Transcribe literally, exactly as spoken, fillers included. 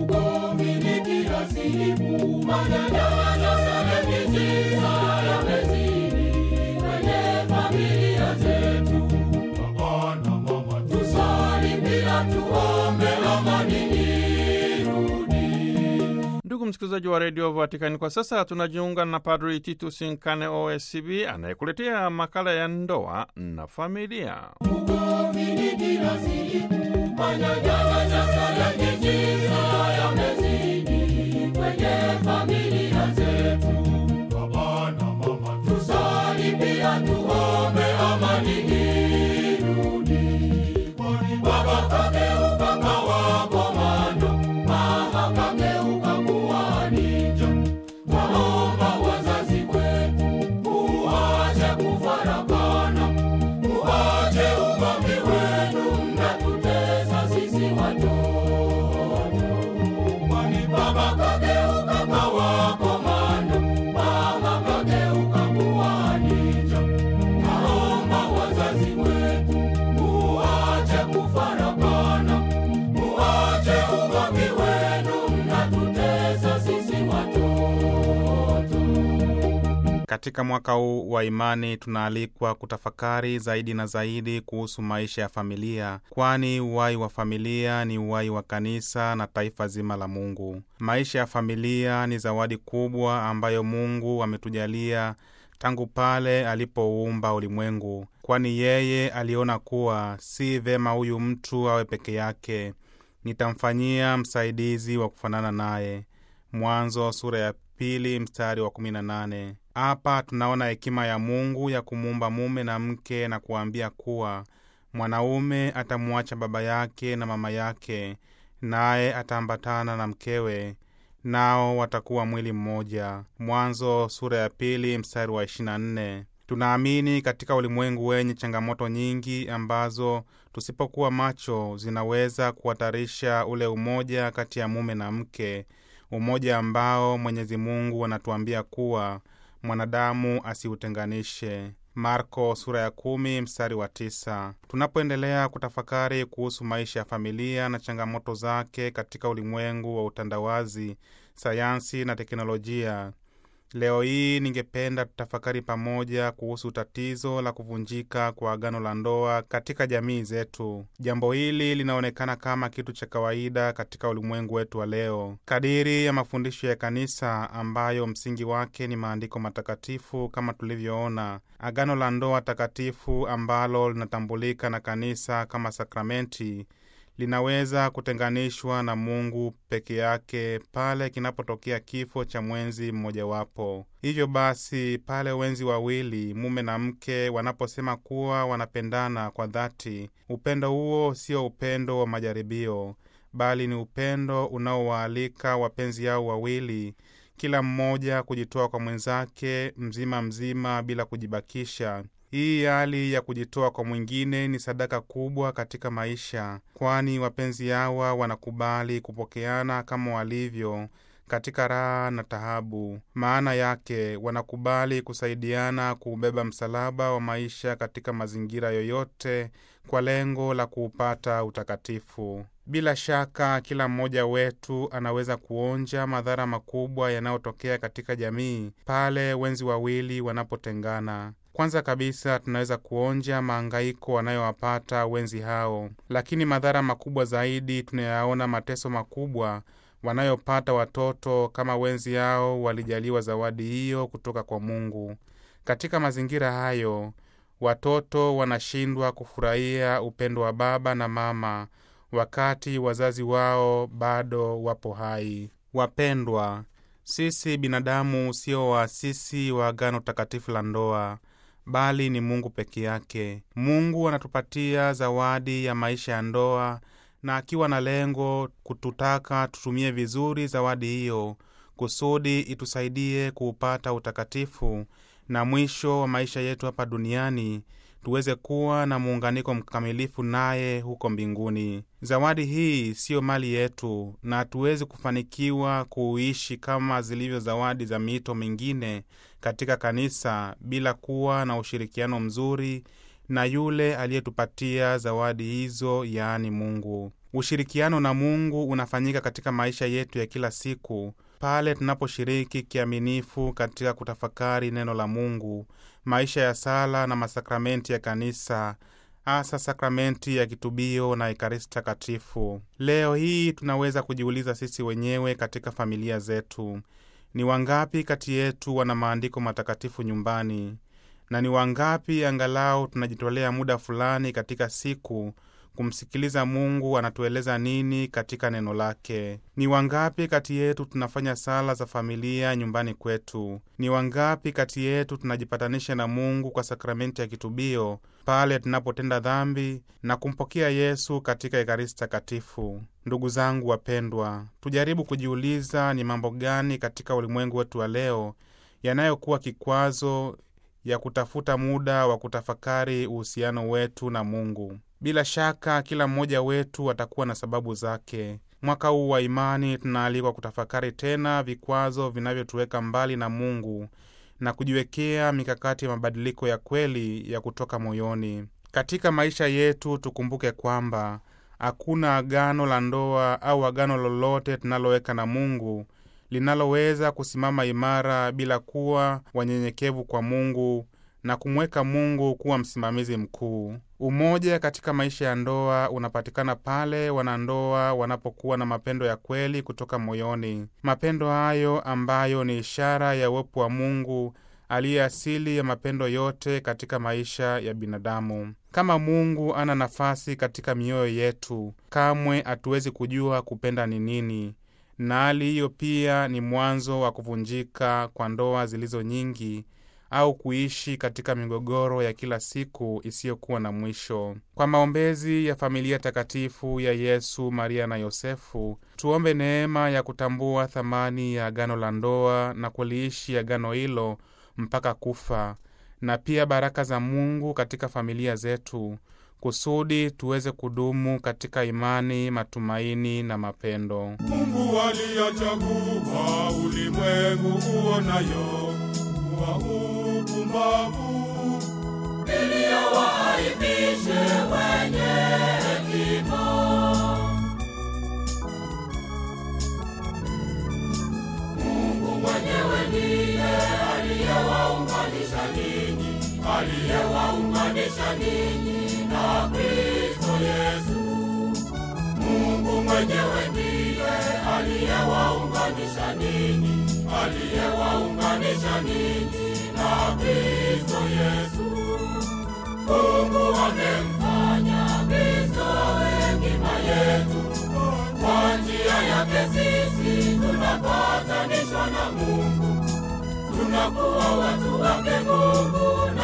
ugomvi ni kila siku, manyanyaso yamezidi, yamezidi kwenye familia zetu. Baba na mama, tusali pia tuombe amani irudi. Ndugu msikilizaji wa Radio Vatican, kwa sasa tunajiunga na Padri Titus Nkane O S C B anayekuletea makala ya ndoa na familia. Ugomvi ni kila siku, manyanyaso yamezidi, yamezidi kwenye familia zetu. Baba na mama, tusali pia tuombe amani irudi. Baba kageuka kawa komando, mama kageuka kuwa ninja. Waomba wazazi wetu, muache kufarakana, muache ugomvi wenu, mnatutesa sisi watoto. Kwani baba kageuka kawa komando, mama kageuka kuwa ninja. Waomba wazazi wetu, muache kufarakana, muache ugomvi wenu, mnatutesa sisi watoto. Katika mwaka huu wa imani tunaalikwa kutafakari zaidi na zaidi kuhusu maisha ya familia, kwani uhai wa familia ni uhai wa kanisa na taifa zima la Mungu. Maisha ya familia ni zawadi kubwa ambayo Mungu ametujalia tangu pale alipoumba ulimwengu, kwani yeye aliona kuwa si vema huyu mtu awe peke yake, nitamfanyia msaidizi wa kufanana naye. Mwanzo sura ya pili mstari wa kumi na nane. Hapa tunaona hekima ya Mungu ya kumuumba mume na mke na kuambia kuwa mwanaume atamuacha baba yake na mama yake, naye ataambatana na mkewe, nao watakuwa mwili mmoja. Mwanzo sura ya pili mstari wa ishirini na nne. Tunaamini katika ulimwengu wenye changamoto nyingi ambazo tusipokuwa macho zinaweza kuhatarisha ule umoja kati ya mume na mke, umoja ambao Mwenyezi Mungu anatuambia kuwa mwanadamu asiutenganishe. Marko sura ya kumi mstari wa tisa. Tunapoendelea kutafakari kuhusu maisha ya familia na changamoto zake katika ulimwengu wa utandawazi, sayansi na teknolojia, leo hii ningependa tutafakari pamoja kuhusu tatizo la kuvunjika kwa agano la ndoa katika jamii zetu. Jambo hili linaonekana kama kitu cha kawaida katika ulimwengu wetu wa leo. Kadiri ya mafundisho ya kanisa ambayo msingi wake ni maandiko matakatifu, kama tulivyoona, agano la ndoa takatifu ambalo linatambulika na kanisa kama sakramenti linaweza kutenganishwa na Mungu peke yake pale kinapotokea kifo cha mwenzi mmojawapo. Hivyo basi, pale wenzi wawili, mume na mke, wanaposema kuwa wanapendana kwa dhati, upendo huo sio upendo wa majaribio, bali ni upendo unaowaalika wapenzi hao wawili, kila mmoja kujitoa kwa mwenzake mzima mzima bila kujibakisha. Hii hali ya kujitoa kwa mwingine ni sadaka kubwa katika maisha, kwani wapenzi hawa wanakubali kupokeana kama walivyo katika raha na taabu. Maana yake wanakubali kusaidiana kuubeba msalaba wa maisha katika mazingira yoyote kwa lengo la kuupata utakatifu. Bila shaka kila mmoja wetu anaweza kuonja madhara makubwa yanayotokea katika jamii pale wenzi wawili wanapotengana. Kwanza kabisa tunaweza kuonja mahangaiko wanayowapata wenzi hao, lakini madhara makubwa zaidi tunayaona mateso makubwa wanayopata watoto kama wenzi hao walijaliwa zawadi hiyo kutoka kwa Mungu. Katika mazingira hayo, watoto wanashindwa kufurahia upendo wa baba na mama wakati wazazi wao bado wapo hai. Wapendwa, sisi binadamu sio waasisi wa agano takatifu la ndoa, bali ni Mungu peke yake. Mungu anatupatia zawadi ya maisha ya ndoa, na akiwa na lengo kututaka tutumie vizuri zawadi hiyo kusudi itusaidie kuupata utakatifu, na mwisho wa maisha yetu hapa duniani tuweze kuwa na muunganiko mkamilifu naye huko mbinguni. Zawadi hii sio mali yetu, na hatuwezi kufanikiwa kuishi kama zilivyo zawadi za mito mingine katika kanisa bila kuwa na ushirikiano mzuri na yule aliyetupatia zawadi hizo, yaani Mungu. Ushirikiano na Mungu unafanyika katika maisha yetu ya kila siku pale tunaposhiriki kiaminifu katika kutafakari neno la Mungu, maisha ya sala na masakramenti ya kanisa, hasa sakramenti ya kitubio na Ekaristi Takatifu. Leo hii tunaweza kujiuliza sisi wenyewe katika familia zetu, ni wangapi kati yetu wana maandiko matakatifu nyumbani? Na ni wangapi angalau tunajitolea muda fulani katika siku kumsikiliza Mungu anatueleza nini katika neno lake? Ni wangapi kati yetu tunafanya sala za familia nyumbani kwetu? Ni wangapi kati yetu tunajipatanisha na Mungu kwa sakramenti ya kitubio pale tunapotenda dhambi na kumpokea Yesu katika Ekaristi Takatifu? Ndugu zangu wapendwa, tujaribu kujiuliza ni mambo gani katika ulimwengu wetu wa leo yanayokuwa kikwazo ya kutafuta muda wa kutafakari uhusiano wetu na Mungu. Bila shaka kila mmoja wetu atakuwa na sababu zake. Mwaka huu wa imani tunaalikwa kutafakari tena vikwazo vinavyotuweka mbali na Mungu na kujiwekea mikakati ya mabadiliko ya kweli ya kutoka moyoni. Katika maisha yetu tukumbuke kwamba hakuna agano la ndoa au agano lolote tunaloweka na Mungu linaloweza kusimama imara bila kuwa wanyenyekevu kwa Mungu na kumweka Mungu kuwa msimamizi mkuu. Umoja katika maisha ya ndoa unapatikana pale wanandoa wanapokuwa na mapendo ya kweli kutoka moyoni. Mapendo hayo ambayo ni ishara ya uwepo wa Mungu aliye asili ya mapendo yote katika maisha ya binadamu. Kama Mungu ana nafasi katika mioyo yetu, kamwe hatuwezi kujua kupenda ni nini. Na hali hiyo pia ni mwanzo wa kuvunjika kwa ndoa zilizo nyingi au kuishi katika migogoro ya kila siku isiyokuwa na mwisho. Kwa maombezi ya familia takatifu ya Yesu, Maria na Yosefu, tuombe neema ya kutambua thamani ya agano la ndoa na kuliishi agano hilo mpaka kufa, na pia baraka za Mungu katika familia zetu, kusudi tuweze kudumu katika imani, matumaini na mapendo. Mungu aliyachagua ulimwengu uonayo kuwa upumbavu, ili awaaibishe wenye hekima. Mungu mwenyewe ndiye aliyewaunganisha ninyi, aliyewaunganisha ninyi na Kristo Yesu. Mungu mwenyewe ndiye aliyewaunganisha ninyi, aliyewaunganisha ninyi na Kristo Yesu. Mungu amemfanya Kristo awe hekima yetu. Kwa njia yake sisi tunapatanishwa na Mungu, tunakuwa watu wake Mungu